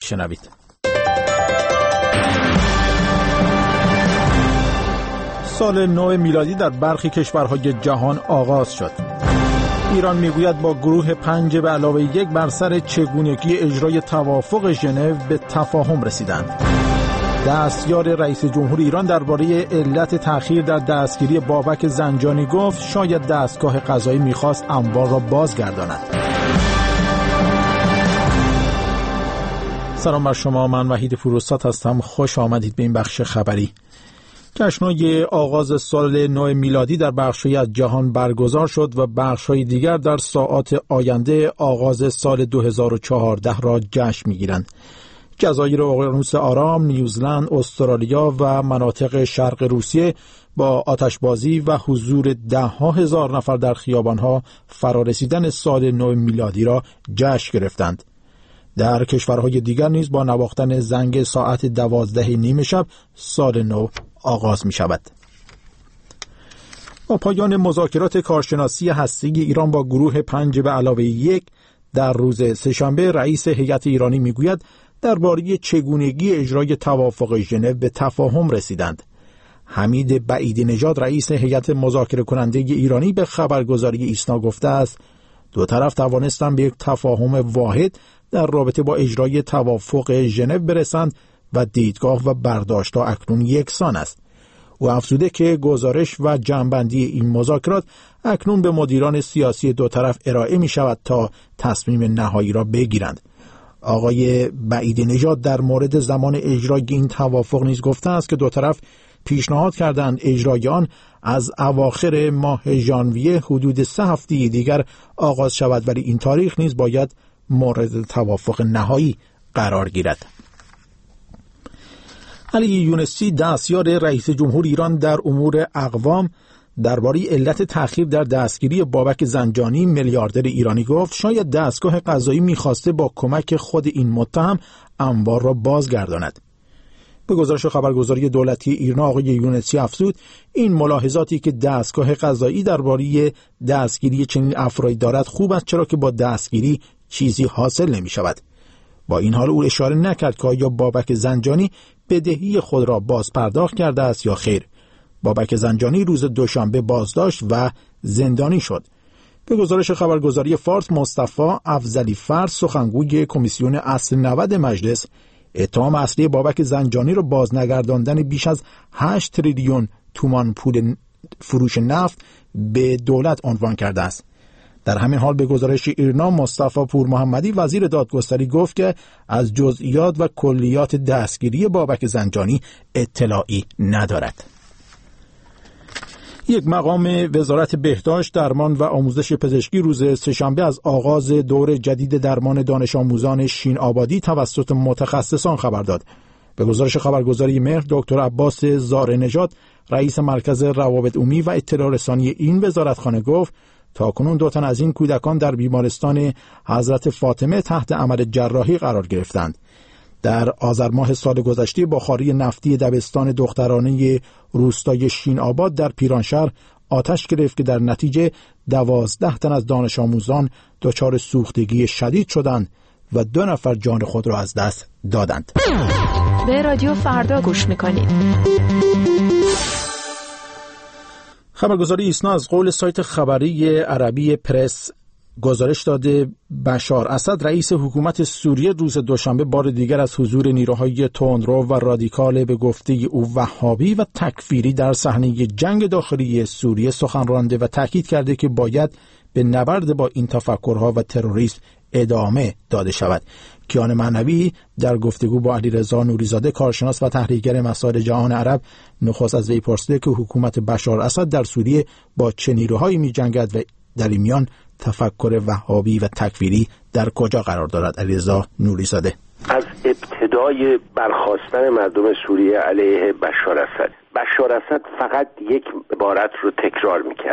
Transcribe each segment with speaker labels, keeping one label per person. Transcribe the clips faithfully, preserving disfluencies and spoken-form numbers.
Speaker 1: بشنوید. سال نو میلادی در برخی کشورهای جهان آغاز شد. ایران میگوید با گروه پنج به علاوه یک بر سر چگونگی اجرای توافق ژنو به تفاهم رسیدند. دستیار رئیس جمهور ایران درباره علت تأخیر در دستگیری بابک زنجانی گفت شاید دستگاه قضایی میخواست اموال را بازگرداند. سلام بر شما، من وحید فروسات هستم. خوش آمدید به این بخش خبری. جشن‌های آغاز سال نو میلادی در بخش‌های از جهان برگزار شد و بخش‌های دیگر در ساعات آینده آغاز سال دو هزار و چهارده را جشن می‌گیرند. جزایر اقیانوس آرام، نیوزلند، استرالیا و مناطق شرق روسیه با آتشبازی و حضور ده‌ها هزار نفر در خیابان‌ها فرارسیدن سال نو میلادی را جشن گرفتند. در کشورهای دیگر نیز با نواختن زنگ ساعت دوازده نیم شب سال نو آغاز می شود. با پایان مذاکرات کارشناسی هسته‌ای ایران با گروه پنج به علاوه یک در روز سه‌شنبه، رئیس هیئت ایرانی می گوید درباره چگونگی اجرای توافق ژنو به تفاهم رسیدند. حمید بعیدی نژاد رئیس هیئت مذاکره کننده ایرانی به خبرگزاری ایسنا گفته است دو طرف توانستند به یک تفاهم واحد در رابطه با اجرای توافق ژنو برسند و دیدگاه و برداشت‌ها اکنون یکسان است. او افزوده که گزارش و جمع‌بندی این مذاکرات اکنون به مدیران سیاسی دو طرف ارائه می شود تا تصمیم نهایی را بگیرند. آقای بعیدی نژاد در مورد زمان اجرای این توافق نیز گفته است که دو طرف پیشنهاد کردند اجرای آن از اواخر ماه ژانویه حدود سه هفته دیگر آغاز شود، ولی این تاریخ نیز باید مورد توافق نهایی قرار گیرد. علی یونسی دستیار رئیس جمهور ایران در امور اقوام درباره علت تأخیر در دستگیری بابک زنجانی میلیاردر ایرانی گفت شاید دستگاه قضایی می‌خواسته با کمک خود این متهم اموال را بازگرداند. به گزارش خبرگزاری دولتی ایرنا آقای یونسی افزود این ملاحظاتی که دستگاه قضایی درباره دستگیری چنین افرادی دارد خوب است، چرا که با دستگیری چیزی حاصل نمی شود. با این حال او اشاره نکرد که آیا بابک زنجانی بدهی خود را باز پرداخت کرده است یا خیر. بابک زنجانی روز دوشنبه بازداشت و زندانی شد. به گزارش خبرگزاری فارس، مصطفی افضلی فرد سخنگوی کمیسیون اصل نود مجلس اتهام اصلی بابک زنجانی را بازنگرداندن بیش از هشت تریلیون تومان پول فروش نفت به دولت عنوان کرده است. در همین حال به گزارش ایرنا مصطفی پور محمدی وزیر دادگستری گفت که از جزئیات و کلیات دستگیری بابک زنجانی اطلاعی ندارد. یک مقام وزارت بهداشت، درمان و آموزش پزشکی روز سه‌شنبه از آغاز دور جدید درمان دانش آموزان شین آبادی توسط متخصصان خبر داد. به گزارش خبرگزاری مهر، دکتر عباس زاره نژاد رئیس مرکز روابط عمومی و اطلاع رسانی این وزارتخانه گفت تاکنون دو تن از این کودکان در بیمارستان حضرت فاطمه تحت عمل جراحی قرار گرفتند. در آذر ماه سال گذشته بخاری نفتی دبستان دخترانه روستای شین آباد در پیرانشهر آتش گرفت که در نتیجه دوازده تن از دانش آموزان دچار سوختگی شدید شدند و دو نفر جان خود را از دست دادند.
Speaker 2: به رادیو فردا گوش میکنید.
Speaker 1: خبرگزاری ایسنا از قول سایت خبری عربی پرس گزارش داده بشار اسد رئیس حکومت سوریه روز دوشنبه بار دیگر از حضور نیروهای تندرو و رادیکال به گفته او وهابی و تکفیری در صحنه جنگ داخلی سوریه سخن رانده و تاکید کرده که باید به نبرد با این تفکرها و تروریسم ادامه داده شود. کیان معنوی در گفتگو با علیرضا نوریزاده کارشناس و تحلیلگر مسائل جهان عرب نخست از وی پرسیده که حکومت بشار اسد در سوریه با چه نیروهایی می‌جنگد و در این میان تفکر وهابی و تکفیری در کجا قرار دارد. علیرضا نوریزاده:
Speaker 3: از ابتدای برخاستن مردم سوریه علیه بشار اسد، بشار اسد فقط یک عبارت رو تکرار میکرد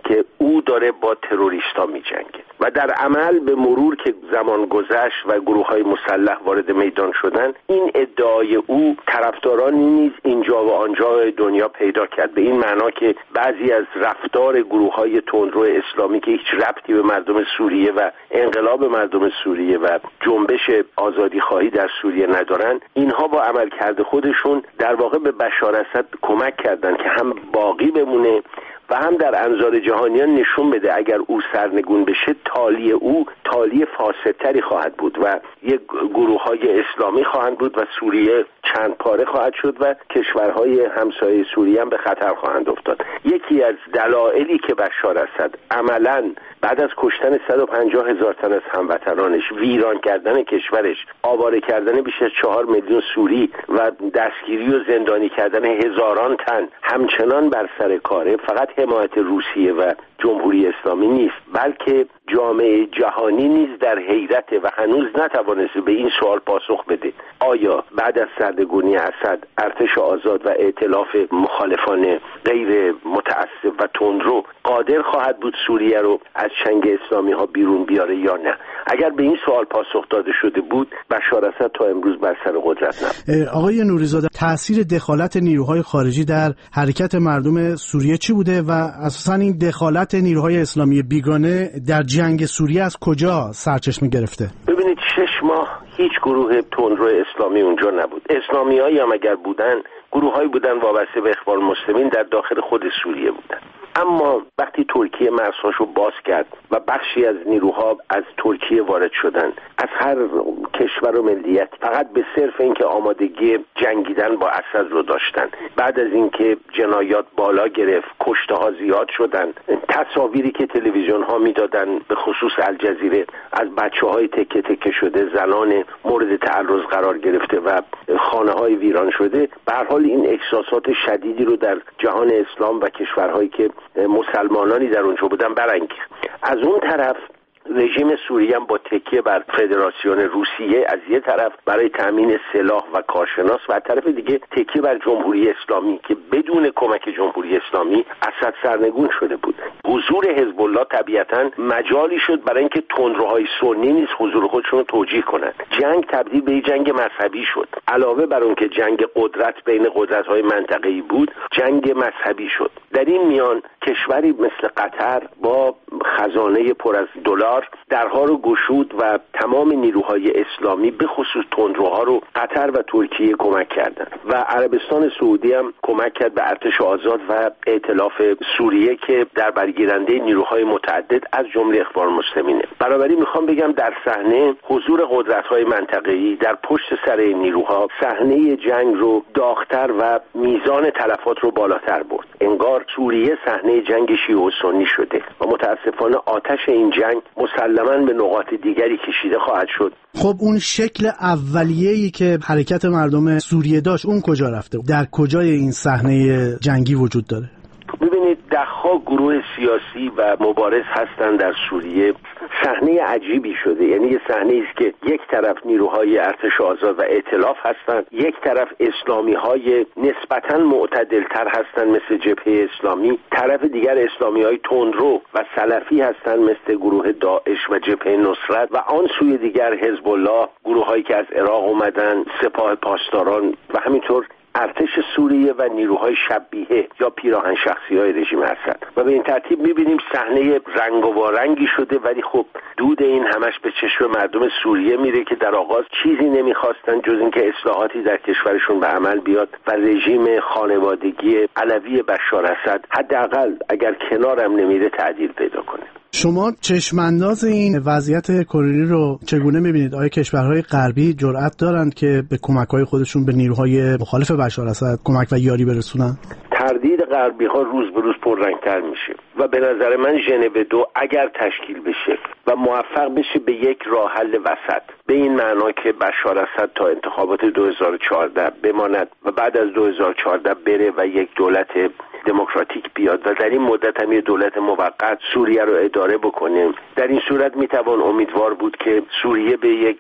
Speaker 3: که او داره با تروریستا می‌جنگه و در عمل به مرور که زمان گذشت و گروه‌های مسلح وارد میدان شدن، این ادعای او طرفدارانی نیز اینجا و آنجا دنیا پیدا کرد، به این معنا که بعضی از رفتار گروه‌های تندرو اسلامی که هیچ ربطی به مردم سوریه و انقلاب مردم سوریه و جنبش آزادی خواهی در سوریه ندارن، اینها با عملکرد خودشون در واقع به بشار اسد کمک کردن که هم باقی بمونه و هم در انظار جهانیان نشون بده اگر او سرنگون بشه تالی او تالی فاسدتری خواهد بود و یک گروه‌های اسلامی خواهند بود و سوریه چند پاره خواهد شد و کشورهای همسایه سوریه هم به خطر خواهند افتاد. یکی از دلایلی که بشار اسد عملاً بعد از کشتن صد و پنجاه هزار تن از هموطنانش، ویران کردن کشورش، آواره کردن بیش از چهار میلیون سوری و دستگیری و زندانی کردن هزاران تن همچنان بر سر کاره، فقط حمایت روسیه و جمهوری اسلامی نیست، بلکه جامعه جهانی نیز در حیرته و هنوز نتوانسته به این سوال پاسخ بده: آیا بعد از سرنگونی اسد ارتش آزاد و ائتلاف مخالفان غیر متعصب و تندرو قادر خواهد بود سوریه رو از چنگ اسلامی ها بیرون بیاره یا نه؟ اگر به این سوال پاسخ داده شده بود، بشار اسد تا امروز بر سر قدرت نبود.
Speaker 4: آقای نوری‌زاده، تأثیر دخالت نیروهای خارجی در حرکت مردم سوریه چی بوده و اساساً این دخالت نیروهای اسلامی بیگانه در جنگ سوریه از کجا سرچشمه گرفته؟
Speaker 3: ببینید، شش ماه هیچ گروه تندرو اسلامی اونجا نبود. اسلامیایی هم اگر بودن، گروه‌هایی بودن وابسته به اخوان المسلمین در داخل خود سوریه بودن. اما وقتی ترکیه مرزهاشو باز کرد و بخشی از نیروها از ترکیه وارد شدن، از هر کشور و ملیت، فقط به صرف اینکه آمادگی جنگیدن با اسد رو داشتن، بعد از اینکه جنایات بالا گرفت، کشته ها زیاد شدن، تصاویری که تلویزیون ها میدادن به خصوص الجزیره از بچه های تکه تکه شده، زنان مورد تعرض قرار گرفته و خانه های ویران شده، به هر حال این احساسات شدیدی رو در جهان اسلام و کشورهایی که مسلمانانی در اونجا بودن برانگیخت. از اون طرف رژیم سوریه هم با تکیه بر فدراسیون روسیه از یه طرف برای تامین سلاح و کارشناس و از طرف دیگه تکیه بر جمهوری اسلامی که بدون کمک جمهوری اسلامی اسد سرنگون شده بود. حضور حزب الله طبیعتاً مجالی شد برای اینکه تندروهای سنی نیز حضور خودشون رو توجیه کنند. جنگ تبدیل به جنگ مذهبی شد. علاوه بر اون که جنگ قدرت بین قدرت‌های منطقه‌ای بود، جنگ مذهبی شد. در این میان کشوری مثل قطر با خزانه پر از دلار درها رو گشود و تمام نیروهای اسلامی به خصوص تندروها رو قطر و ترکیه کمک کردند و عربستان سعودی هم کمک کرد به ارتش آزاد و ائتلاف سوریه که در برگیرنده نیروهای متعدد از جمله اخوان المسلمینه. بنابراین میخوام بگم در صحنه حضور قدرت‌های منطقه‌ای در پشت سر این نیروها صحنه جنگ رو داغ‌تر و میزان تلفات رو بالاتر برد. انگار سوریه صحنه جنگ شیعه و سنی شده و متاسفانه آتش این جنگ مسلماً به نقاط دیگری کشیده خواهد شد.
Speaker 4: خب اون شکل اولیه‌ای که حرکت مردم سوریه داشت اون کجا رفته؟ در کجای این صحنه جنگی وجود داره؟
Speaker 3: ببینید، ده‌ها گروه سیاسی و مبارز هستند در سوریه. صحنه عجیبی شده، یعنی یه صحنه است که یک طرف نیروهای ارتش آزاد و ائتلاف هستند، یک طرف اسلامی‌های نسبتاً معتدل‌تر هستند مثل جبهه اسلامی، طرف دیگر اسلامی‌های تندرو و سلفی هستند مثل گروه داعش و جبهه نصرت و آن سوی دیگر حزب الله، گروه‌هایی که از عراق اومدن، سپاه پاسداران و همینطور ارتش سوریه و نیروهای شبیه یا پیراهن شخصی‌های رژیم اسد. و به این ترتیب می‌بینیم صحنه رنگ و وارنگی شده، ولی خب دود این همش به چشم مردم سوریه میره که در آغاز چیزی نمی‌خواستن جز اینکه اصلاحاتی در کشورشون به عمل بیاد و رژیم خانوادگی علوی بشار اسد حداقل اگر کنارم نمیره تعدیل پیدا کنه.
Speaker 4: شما چشمانداز این وضعیت کروری رو چگونه می‌بینید؟ آیا کشورهای غربی جرأت دارند که به کمک‌های خودشون به نیروهای مخالف بشار اسد کمک و یاری برسونن؟
Speaker 3: تردید غربی‌ها روز به روز پررنگ‌تر میشه و به نظر من ژنو دو اگر تشکیل بشه و موفق بشه به یک راه حل وسط، به این معنا که بشار اسد تا انتخابات دو هزار و چهارده بماند و بعد از دو هزار و چهارده بره و یک دولت دموکراتیک بیاد و در این مدت هم یه دولت موقت سوریه رو اداره بکنه، در این صورت میتوان امیدوار بود که سوریه به یک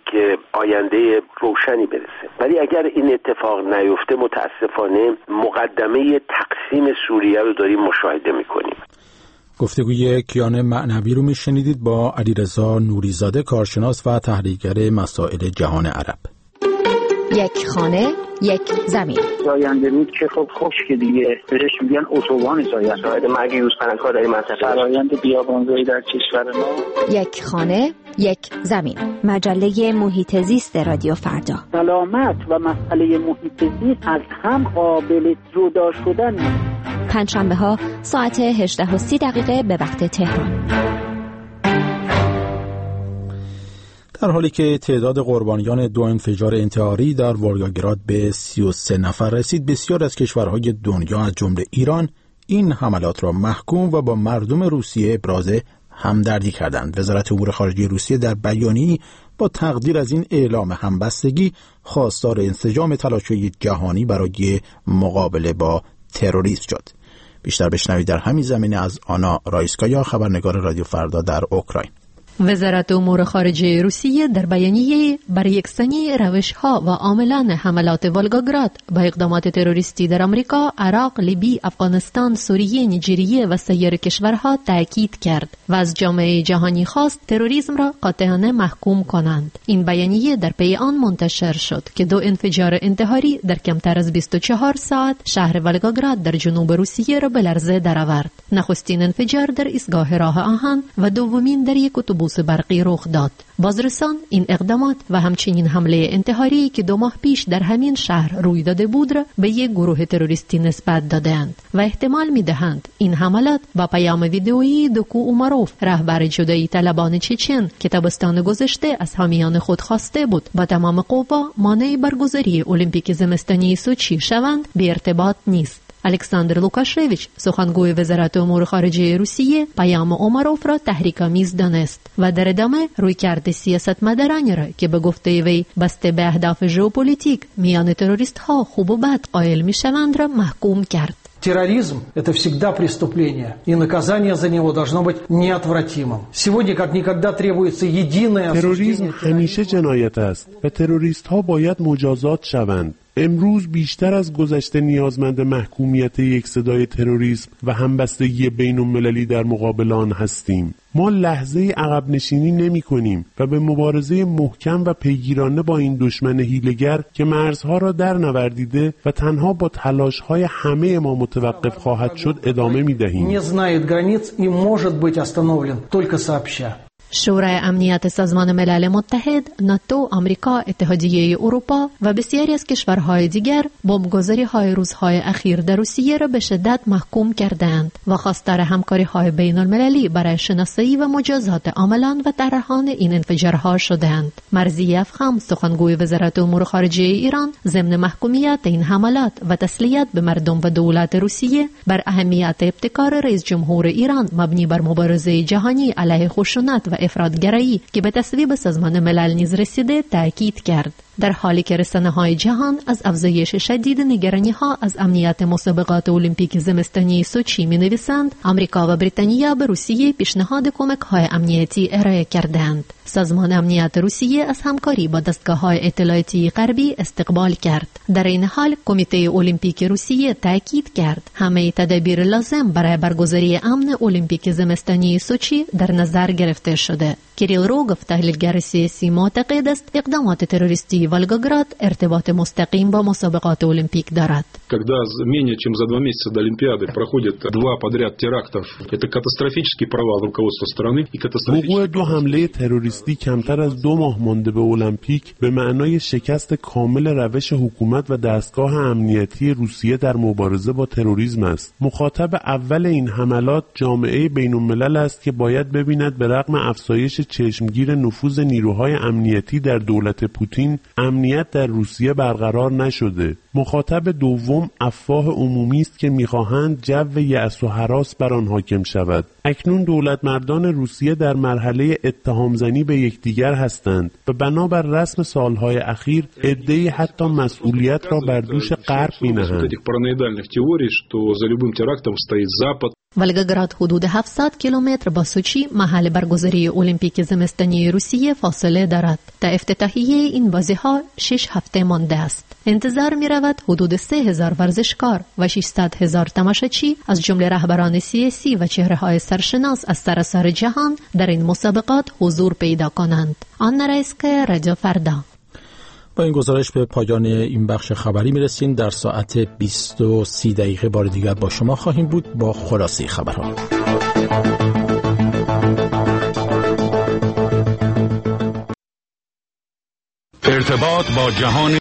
Speaker 3: آینده روشنی برسه. ولی اگر این اتفاق نیفته، متاسفانه مقدمه تقسیم سوریه رو داریم مشاهده میکنیم.
Speaker 1: گفتگوی کیان معنوی رو میشنیدید با علیرضا نوریزاده، کارشناس و تحلیلگر مسائل جهان عرب.
Speaker 2: یک خانه، یک زمین.
Speaker 5: زاینده رود که خب خشک دیگه، بهش میگن اتوبان زاینده. شاید مرگ یوزپلنگ‌ها در این منطقه. فرآیند بیابانزایی در کشور ما.
Speaker 2: یک خانه، یک زمین. مجله محیط زیست رادیو فردا.
Speaker 5: سلامت و مسئله محیط زیست از هم قابل جدا شدن نیست.
Speaker 2: پنجشنبه ها ساعت هجده و سی دقیقه به وقت تهران.
Speaker 1: در حالی که تعداد قربانیان دو انفجار انتحاری در ولگاگراد به سی و سه نفر رسید، بسیار از کشورهای دنیا از جمله ایران این حملات را محکوم و با مردم روسیه ابراز همدردی کردند. وزارت امور خارجه روسیه در بیانیه‌ای با تقدیر از این اعلام همبستگی خواستار انسجام تلاش‌های جهانی برای مقابله با تروریسم شد. بیشتر بشنوید در همین زمینه از آنا رایسکایا، خبرنگار رادیو فردا در اوکراین.
Speaker 6: وزارت امور خارجه روسیه در بیانیه بر یکسانی روش‌ها و عاملان حملات ولگاگراد با اقدامات تروریستی در آمریکا، عراق، لیبی، افغانستان، سوریه، نیجریه و سایر کشورها تاکید کرد و از جامعه جهانی خواست تروریسم را قاطعانه محکوم کنند. این بیانیه در پی آن منتشر شد که دو انفجار انتحاری در کمتر از بیست و چهار ساعت شهر ولگاگراد در جنوب روسیه را به لرزه درآورد. نخستین انفجار در ایستگاه راه آهن و دومین در یک اتوبوس برقی رخ داد. بازرسان این اقدامات و همچنین حمله انتحاری که دو ماه پیش در همین شهر روی داده بود را به یک گروه تروریستی نسبت دادند و احتمال می‌دهند این حملات با پیام ویدئویی دوکو اوماروف، رهبر جدایی طلبان چچن که تابستان گذشته از حامیان خود خواسته بود با تمام قوا مانع برگزاری المپیک زمستانی سوچی شوند، به ارتباط نیست. الکساندر لوکاشویچ، سخنگوی وزارت امور خارجه روسیه، پیام اوماروف را تحریک‌آمیز دانست و در ادامه رویکرد سیاستمدارانی را که به گفته وی بسته به اهداف ژئوپلیتیک میان تروریست‌ها خوب و بد قائل می‌شوند را محکوم کرد.
Speaker 7: Терроризм – это всегда преступление, и наказание за него должно быть неотвратимым. Сегодня как никогда требуется единое осуждение.
Speaker 8: تروریسم همیشه جنایت است و تروریست‌ها باید مجازات شوند. امروز بیشتر از گذشته نیازمند محکومیت یک صدای تروریسم و همبستگی بین المللی در مقابل آن هستیم. ما لحظه عقب نشینی نمی کنیم و به مبارزه محکم و پیگیرانه با این دشمن حیله‌گر که مرزها را در نوردیده و تنها با تلاش‌های همه ما متوقف خواهد شد ادامه می دهیم.
Speaker 7: Не знает границ и может быть остановлен только сообща.
Speaker 6: شورای امنیت سازمان ملل متحد، ناتو، آمریکا، اتحادیه اروپا و بسیاری از کشورهای دیگر بمبگذاری‌های روزهای اخیر در روسیه را به شدت محکوم کردند و خواستار همکاری‌های بین المللی برای شناسایی و مجازات عاملان و طرحان این انفجارها شدند. مرضی افخم، سخنگوی وزارت امور خارجه ایران، ضمن محکومیت این حملات و تسلیت به مردم و دولت روسیه بر اهمیت ابتکار رئیس جمهور ایران مبنی بر مبارزه جهانی علیه خشونت و افراطگرایی که به تصویب سازمان ملل نیز رسیده تأکید کرد. در حالی که رسانه‌های جهان از افزایش شدید نگرانی‌ها از امنیت مسابقات المپیک زمستانی سوچی می‌نویسند، آمریکا و بریتانیا به روسیه پیشنهاد کمک‌های امنیتی ارائه کردند. سازمان امنیت روسیه از همکاری با دستگاه‌های اطلاعاتی غربی استقبال کرد. در این حال کمیته المپیک روسیه تأکید کرد همه تدابیر لازم برای برگزاری امن المپیک زمستانی سوچی در نظر گرفته شده. کریل روگوف، تحلیلگر سیاسی، معتقد است اقدامات تروریستی ولگاگراد ارتباط مستقیم با مسابقات المپیک دارد.
Speaker 9: Когда менее чем за два месяца до Олимпиады проходят два подряд терактов, это катастрофический провал руководства страны и катастрофический.
Speaker 8: وقوع دو حمله تروریستی کمتر از دو ماه مانده به المپیک به معنای شکست کامل روش حکومت و دستگاه امنیتی روسیه در مبارزه با تروریسم است. مخاطب اول این حملات جامعه بین الملل است که باید ببیند به رغم افزایش چشمگیر نفوذ نیروهای امنیتی در دولت پوتین، امنیت در روسیه برقرار نشده. مخاطب دوم افواه عمومی است که می‌خواهند جو یأس و هراس بر آن حاکم شود. اکنون دولت مردان روسیه در مرحله اتهام‌زنی به یکدیگر هستند و بنابر رسم سالهای اخیر عده‌ای حتی مسئولیت را بر دوش غرب می‌نهند.
Speaker 6: ولگاگراد حدود هفتصد کیلومتر با سوچی محل برگزاری المپیک زمستانی روسیه فاصله دارد. تا افتتاحیه این بازی‌ها شش هفته مانده است. انتظار می‌رود حدود سه هزار ورزشکار و ششصد هزار تماشاچی از جمله رهبران سیاسی و چهره‌های سرشناس از سراسر جهان در این مسابقات حضور پیدا کنند. آن رئیس‌ک رادیو فردا.
Speaker 1: با این گزارش به پایان این بخش خبری میرسیم. در ساعت بیست و سی دقیقه بار دیگر با شما خواهیم بود با خلاصه خبرها.
Speaker 10: ارتباط با جهان